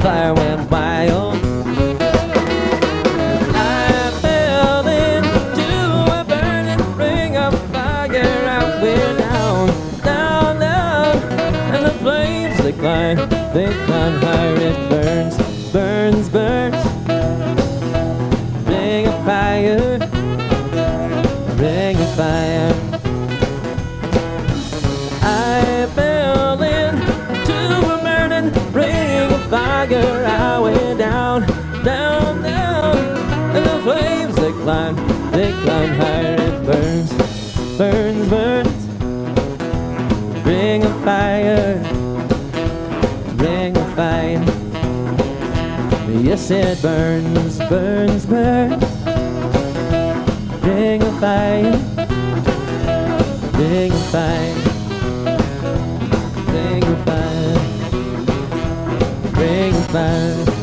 fire went wild. I fell into a burning ring of fire. I went down, down, down, and the flames they climb higher. It burns, burns, burns. Ring of fire, ring of fire. I fell into a burning ring of fire. I went down, down, down, and the flames they climb higher. It burns, burns, burns. Ring of fire, ring of fire. Yes, it burns, burns, burns. Ring of fire, ring of fire. Ring of fire, ring of fire.